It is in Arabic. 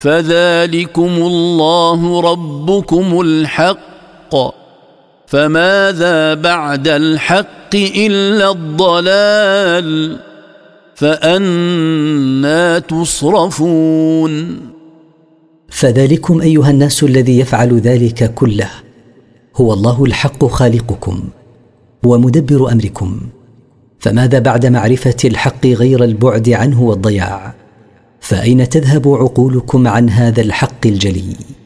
فذلكم الله ربكم الحق، فماذا بعد الحق إلا الضلال، فأنى تصرفون. فذلكم أيها الناس الذي يفعل ذلك كله هو الله الحق خالقكم ومدبر أمركم، فماذا بعد معرفة الحق غير البعد عنه والضياع؟ فأين تذهب عقولكم عن هذا الحق الجلي؟